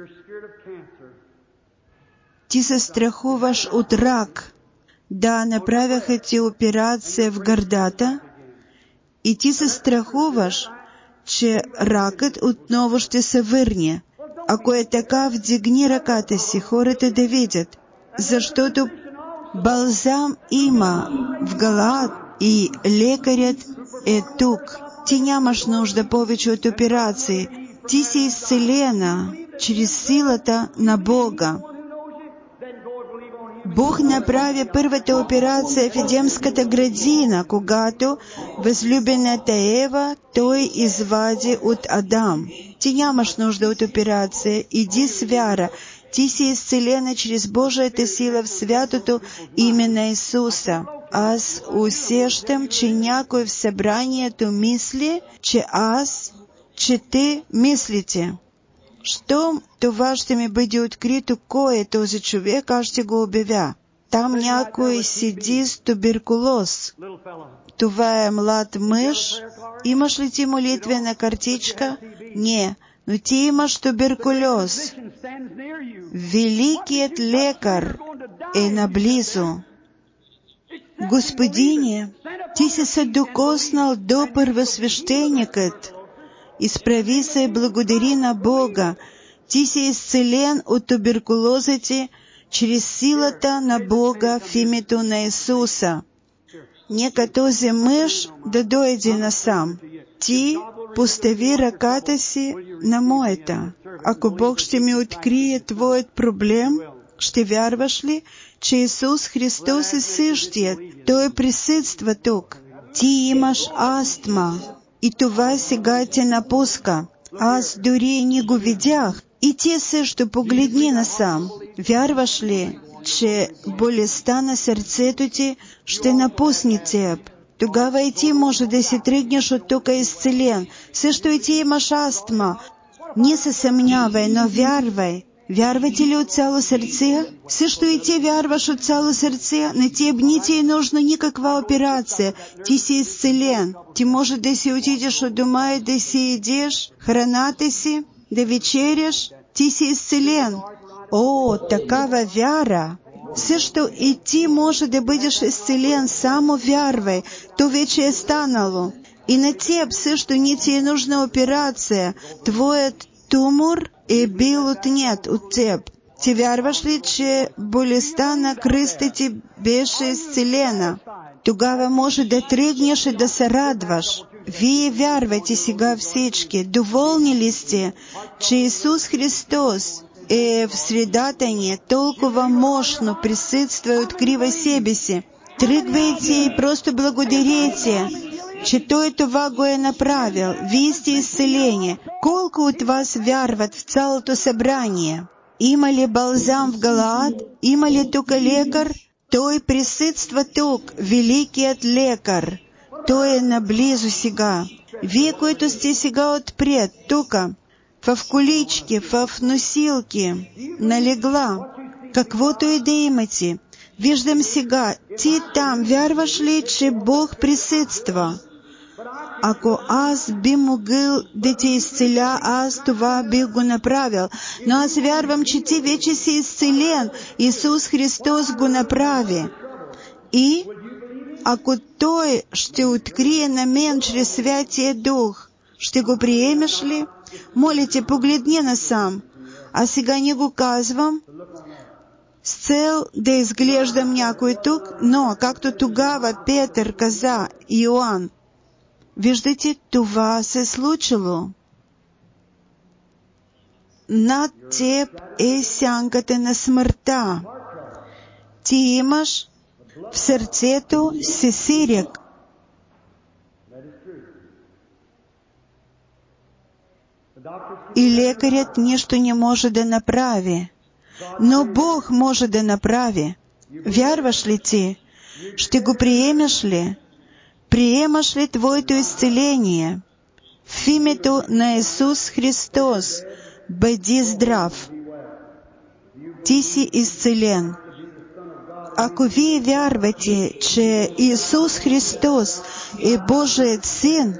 Ти се страхуваш от рак. Да, направяха ти операция в гърдата и ти се страхуваш, че ракът отново ще се върне. Ако е така, вдигни ръката си, хората да видят. Защото балзам има в Галаад и лекарят е тук. Ти нямаш нужда повече от операции. Ти си изцелена чрез силата на Бога. Бог направи първата операция в Едемската градина, когато възлюбената Ева Той извади от Адам. Ти нямаш нужда от операция, иди с вяра. Ти си изцелена чрез Божията сила в святото име на Исуса. Аз усещам, че някой в събранието мисли, че те мислите. Щом това ще ми бъде открито, кой е този човек, аз ще го обявя. Там някой седи с туберкулоз. Това е млад мъж. Имаш ли ти молитвена картичка? Не, но ти имаш туберкулоз. Великият лекар е наблизо. Господине, ти си се докоснал до първосвещеникът. Изправи се и благодари на Бога. Ти си изцелен от туберкулозите чрез силата на Бога в името на Исуса. Нека този мъж да дойде насам. Ти постави ръката си на моята. Ако Бог ще ми открие твоят проблем, ще вярваш ли, че Исус Христос е същият? Той присъства тук. Ти имаш астма. И това сега те напуска. Аз дори не го видях. И ти също погледни насам. Вярваш ли, че болестта на сърцето ти ще напусне теб? Тогава и ти може да си тръгнеш от тук изцелен. Също и ти имаш астма. Не се съмнявай, но вярвай. Вярвате ли от цяло сърце? Също и ти вярваш от цяло сърце? На теб не ти е нужна никаква операция. Ти си изцелен. Ти може да си отидеш от дома и да си едеш храната си, да вечеряш. Ти си изцелен. О, такава вяра! Също и ти може да бъдеш изцелен, само вярвай. То вече е станало. И на теб също не ти е нужна операция. Твоят тумор е бил отнет от теб. Ти вярваш ли, че болестта на кръста ти беше изцелена? Тогава може да тръгнеш и да се радваш. Вие вярвате сега всички. Доволни ли сте, че Исус Христос е в средата ни, толкова мощно присъства и открива себе си? Тръгвайте и просто благодарите, че Той това го е направил. Вие сте изцелени. Колко от вас вярват в цялото събрание? Има ли балзам в Галаад? Има ли тук лекар? Той присъства тук, великият лекар. Той е наблизо сега. Вие, които сте сега отпред, тук, в колички, в носилки, на легла, каквото и да имате. Виждам сега, ти там, вярваш ли, че Бог присъства? Ако аз би могъл да те изцеля, аз това бих го направил. Но аз вярвам, че ти вече си изцелен. Исус Христос го направи. И ако Той ще открие на мен чрез Святия Дух, ще го приемеш ли? Молите, погледни насам. Аз сега не го казвам с цел да изглеждам някой тук, но както тогава Петър каза Иоанн, виждате, това се случило. Над теб е сянката на смъртта. Ти имаш в сърцето си сирек. И лекарят нищо не може да направи. Но Бог може да направи. Вярваш ли ти? Ще го приемеш ли? Приемаш ли твоето изцеление? В името на Исус Христос, бъди здрав. Ти си изцелен. Ако вие вярвате, че Исус Христос е Божият Син,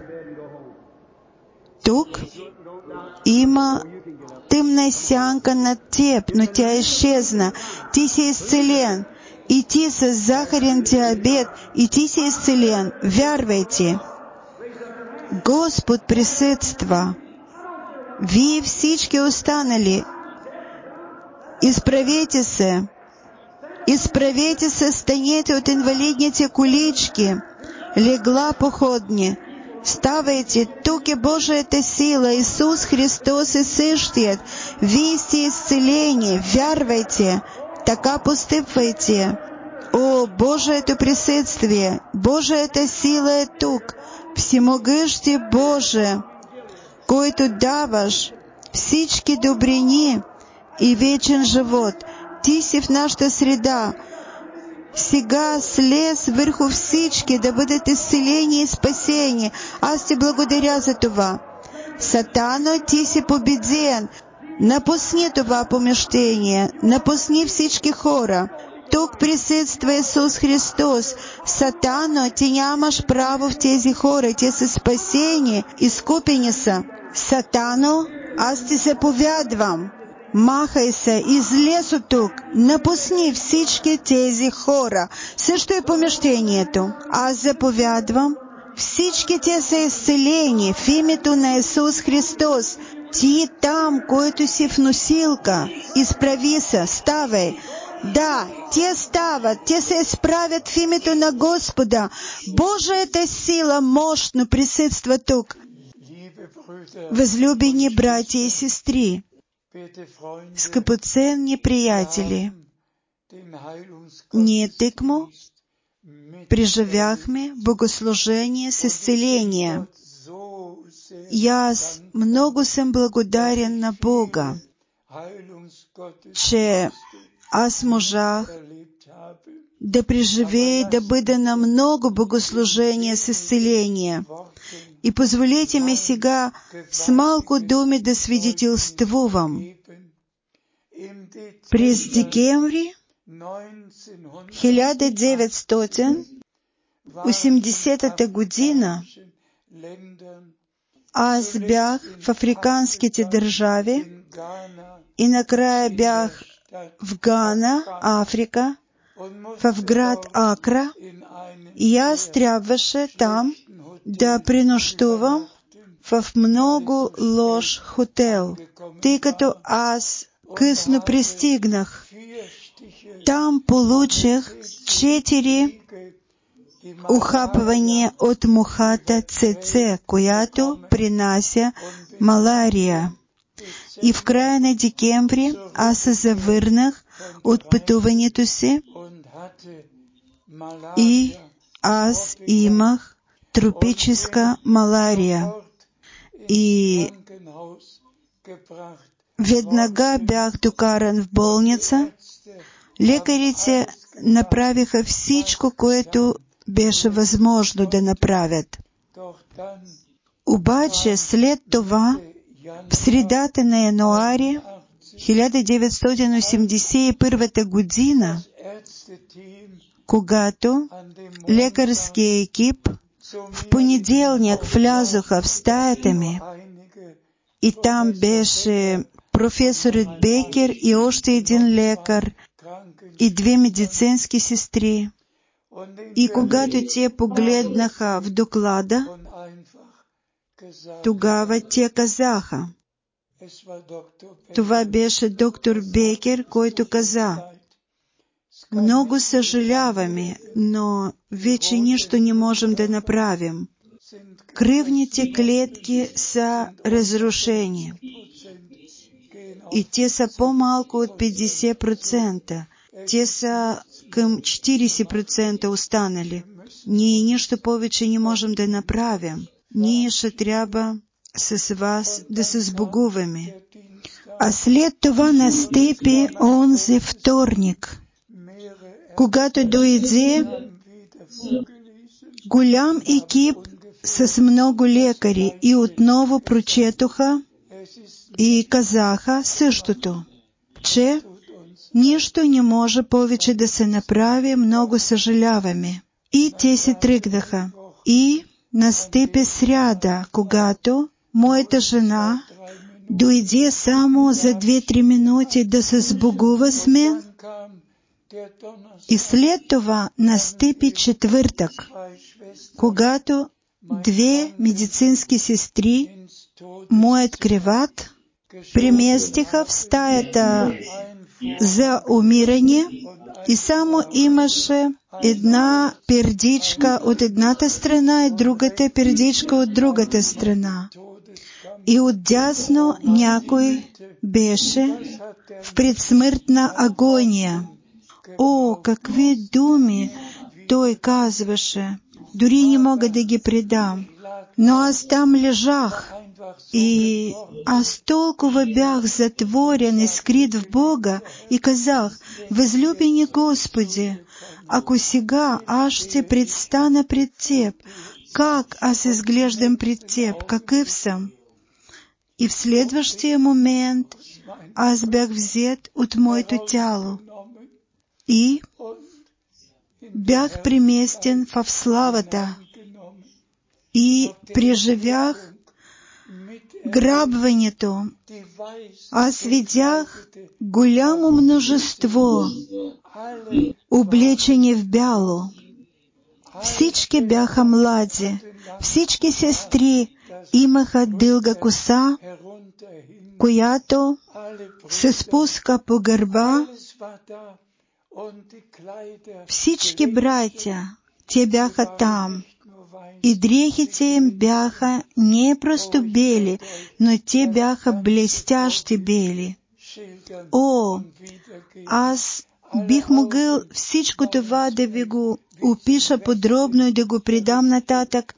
тук има тъмна сянка над теб, но тя изчезна. Ти си изцелен. И ти с захарен диабет, и ти си изцелен. Вярвайте. Господ присъства. Вие всички останали, изправете се. Изправете се, станете от инвалидните колички, легла походни. Ставайте, тук е Божията сила, Исус Христос е същият. Вие сте изцелени, вярвайте, така постъпвайте. О, Божието присъствие, Божията сила е тук. Всемогъщи Боже, който даваш всички добрини и вечен живот. Ти си в нашата среда. Сега слез върху всички да бъдат изцелени и спасени. Аз ти благодаря за това. Сатано, ти си победен. Напусни това помещение. Напусни всички хора. Тук присъства Исус Христос. Сатано, ти нямаш право в тези хора. Те са спасени, изкупени са. Сатано, аз ти заповядвам. Махай се, излез от тук, напусни всички тези хора. Също е помещението. Аз заповядвам, всички те са изцелени в името на Исус Христос. Ти там, който си в носилка, изправи се, ставай. Да, те стават, те се изправят в името на Господа. Божията сила мощно присъства тук. Възлюбени братя и сестри, скъпоценни приятели, ние тъкмо преживяхме богослужение с изцеление. И аз много съм благодарен на Бога, че аз можах да преживея и да бъда на много богослужения с изцеление. И позволете ми сега с малко думи да свидетелствувам. През декември 1980 година аз бях в африканските държави и накрая бях в Гана, Африка, в град Акра, и аз трябваше там да пренощувам в много лош хотел, тъй като аз късно пристигнах. Там получих 4 ухапвания от мухата ЦЦ, която принася малария. И в края на декември аз се завърнах от пътуването си и аз имах тропическа малария. И веднага бях докаран в болница. Лекарите направиха всичко, което беше възможно да направят. Обаче след това, в средата на януари 1981 година, когато лекарския екип в понеделник влязоха в стаята ми, и там беше професорът Бекер и още един лекар и 2 медицински сестри. И когато те погледнаха в доклада, тогава те казаха. Това беше доктор Бекер, който каза: много съжаляваме, но вече нищо не можем да направим. Кръвните клетки са разрушени. И те са по-малко от 50%. Те са към 40% останали. Ние нищо повече не можем да направим. Ние ще трябва с вас да се сбогуваме. А след това настъпи онзи вторник, когато дойде голям екип с много лекари и отново прочетоха и казаха същото, че нищо не може повече да се направи, много съжаляваме. И те се тръгнаха. И настъпи сряда, когато моята жена дойде само за 2-3 минути да се сбогува с мен. И след това настъпи четвъртък, когато 2 медицински сестри, моят креват, преместиха в стаята за умиране и само имаше една пердичка от едната страна и другата пердичка от другата страна. И отдясно някой беше в предсмъртна агония. О, какви думи той казваше! Дори не мога да ги предам. Но аз там лежах и аз толкова бях затворен и скрит в Бога и казах: възлюбени Господи, ако сега аз ще предстана пред Теб, как аз изглеждам пред Теб, какъв съм? И в следващия момент аз бях взет от моето тяло и бях преместен в славата и преживях грабването. Аз видях голямо множество облечени в бяло. Всички бяха млади. Всички сестри имаха дълга коса, която се спуска по гърба. Всички братя, те бяха там. И дрехите им бяха не просто бели, но те бяха блестящи бели. О, аз бих могъл всичко това да ви го опиша подробно и да го предам нататък.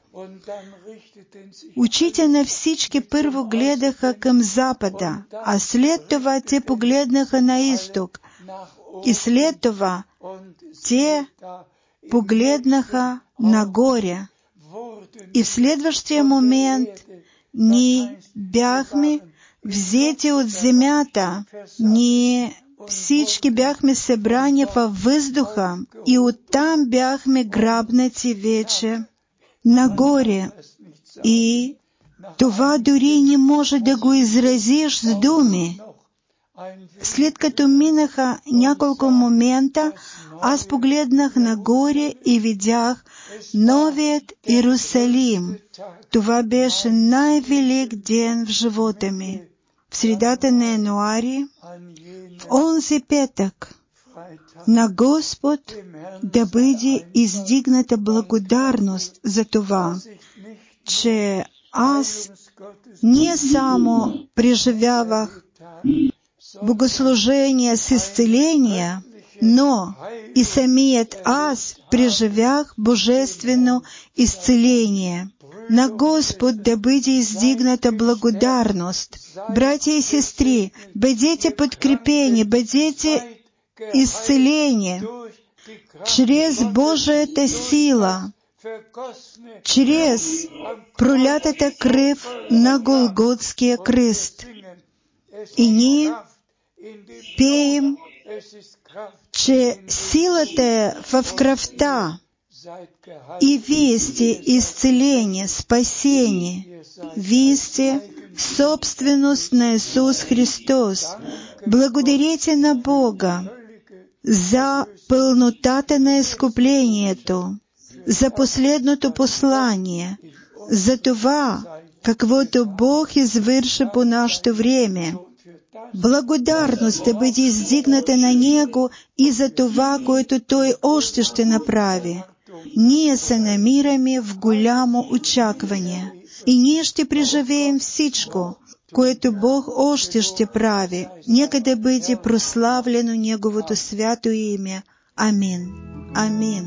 Очите на всички първо гледаха към запада, а след това те погледнаха на изток. И след това те погледнаха нагоре. И в следващия момент ние бяхме взети от земята. Ние всички бяхме събрани във въздуха и оттам бяхме грабнати вече нагоре. И това дори не може да го изразиш с думи. След като минаха няколко момента, аз погледнах нагоре и видях новият Иерусалим. Това беше най-велик ден в живота ми. В средата на януари, в онзи петък, на Господ да бъде издигната благодарност за това, че аз не само преживявах богослужение с изцеление, но и самият аз преживях божествено изцеление. На Господ да бъде издигната благодарност. Братя и сестри, бъдете подкрепени, бъдете изцелени чрез Божията сила, чрез пролятата кръв на Голготския кръст. И ние пеем, че силата е в кръвта, и вие сте изцелени, спасени. Вие сте собственост на Исус Христос. Благодарите на Бога за пълнотата на изкуплението, за последното послание, за това, каквото Бог извърши по нашето време. Благодарност да бъде издигната на Него и за това, което Той още ще направи. Ние се намираме в голямо очакване и ние ще преживеем всичко, което Бог още ще прави. Нека да бъде прославлено Неговото свято име. Амин. Амин.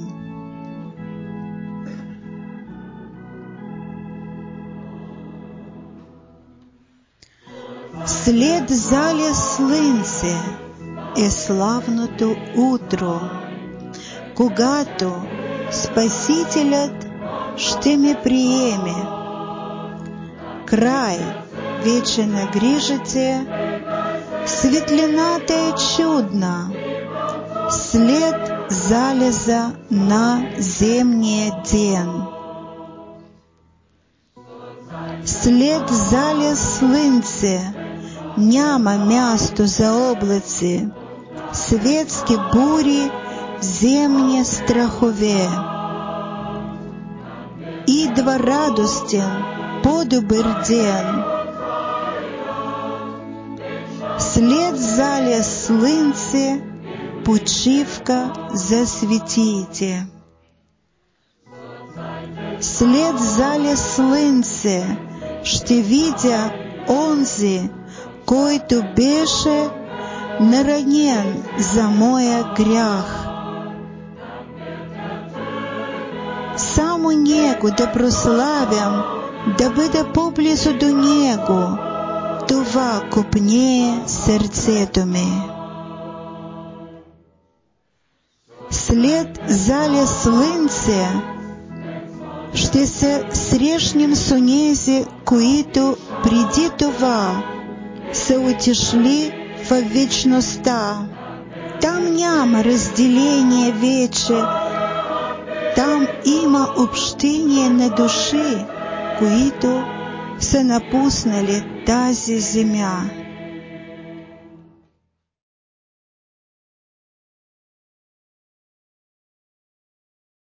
След залез слънце е славното утро, когато Спасителят ще ме приеме. Край вече на грижите, светлината е чудна, след залеза на земния ден. След залез слънце няма място за облаци, светски бури, земни страхове. Идва радостен, по-добър ден. След залез слънце, почивка за светиите. След залез слънце ще видя онзи, който беше наранен за моя грях. Само Него да прославям, да бъда по-близо до Него. Това копнее сърцето ми. След залез слънце ще се срещнем с онези, които преди това са отишли в вечността. Там няма разделение вече. Там има общение на души, които са напуснали тази земя.